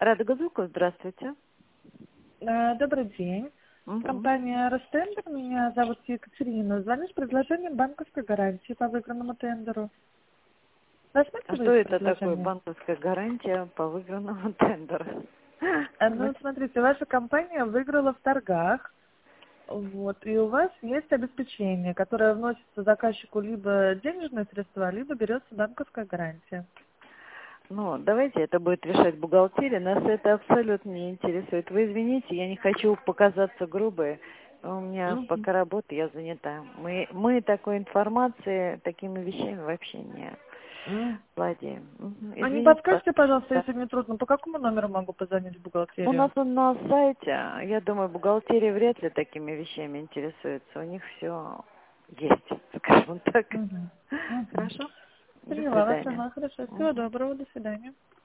Радуга Звуков, здравствуйте. Добрый день. Мгм. Компания «Ростендер». Меня зовут Екатерина. Звоню с предложением банковской гарантии по выигранному тендеру. А что Рассматриваете это такое предложение? банковская гарантия по выигранному тендеру? Ну, смотрите, ваша компания выиграла в торгах. Вот, и у вас есть обеспечение, которое вносится заказчику либо денежные средства, либо берется банковская гарантия. Ну, давайте это будет решать бухгалтерия. Нас это абсолютно не интересует. Вы извините, я не хочу показаться грубой. У меня Мгм. пока работа, я занята. Мы такой информацией, такими вещами вообще не М. владеем. А не Извините, подскажете, пожалуйста, да. если не трудно, по какому номеру могу позвонить в У нас бухгалтерию? он на сайте, я думаю, бухгалтерия вряд ли такими вещами интересуется. У них все есть, скажем так. Мгм. Мгм. Хорошо? До Поняла вас, свидания. ага, хорошо. Всего Мгм. доброго, до свидания.